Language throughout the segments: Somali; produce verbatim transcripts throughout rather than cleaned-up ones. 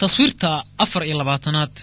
تصويرتا أفر إلى باطنات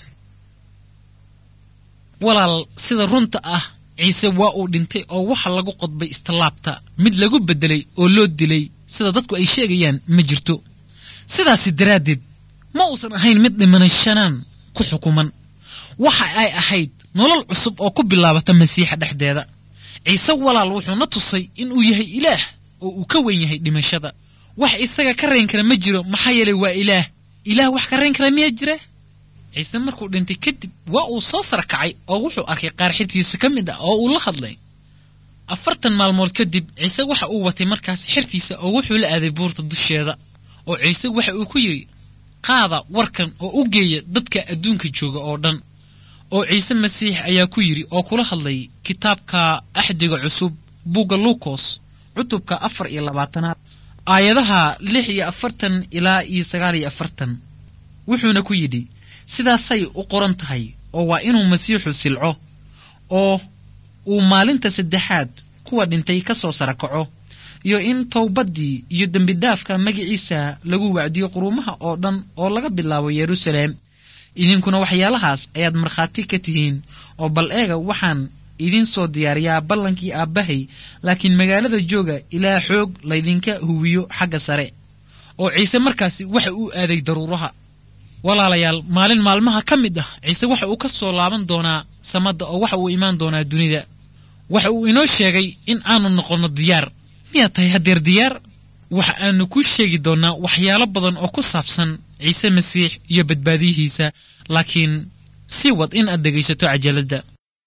ولا سيدا رونتا أه عيسى واو دينتي أو وحا لغو قطبي استلابتا مد لغو بدلي أو لود دلي سيدا دادكو أي شيغيان مجرتو سيدا سيدرادد ما أوصن أهين مد من الشنان كو حكوما وحا أي أحيد نولل عصب أو كب اللابة مسيحة دحدادا عيسى ولا الوحو نتصي إنو يهي إله أو كوين يهي دمشادا وح إساقا كرين كلا مجرو محايلي وا إله إله وح كرين كلا ميجره عيسى مركو دنتي كدب waa uu soo sarkacay oo wuxuu arkay qarxintiisa kamid ah oo uu la hadlay afartan maalmood kadib ciise waxa uu watay markaas xirtiisa oo wuxuu la aaday buurta dusheeda oo ciise waxa uu ku yiri qaada warkan oo u geeya dadka adduunka jooga oo dhan oo ciise masiix ayaa ku yiri oo kula hadlay kitaabka axdiga cusub buuga luukos cutubka afar iyo labaatan aayadaha lix iyo afartan ilaa iyo sagaal iyo afartan wuxuuna ku yiri sidaasay u qoran tahay oo waa inuu masiixu silco oo uu maalinta saddexaad kuwa dhintay ka soo sarakaco iyo in towbadii iyo dambi dhaafka magaciisa lagu wacdiyo quruumaha oo dhan oo laga bilaabo Yerusalem idinkuna waxyaalahaas ayaad markhaati ka tihiin oo bal eega waxaan idin soo diyaariyaa ballankii aabahay laakiin magaalada jooga ilaa xoog laydinka huwiyo xagga sare oo ciise markaasi waxa uu aaday daruuraha walaalayaal maalin maalmaha kamid ah ciise waxa uu ka soo laaban doonaa samada oo waxa uu imaan doonaa dunida waxa uu inoo sheegay in aanu noqono diyaar miya tahay hadeer diyaar waxa aanu ku sheegi doonaa waxyaalo badan oo ku saabsan ciise masiix iyo badbaadihiisa laakiin si wad in aad dhageysato cajalada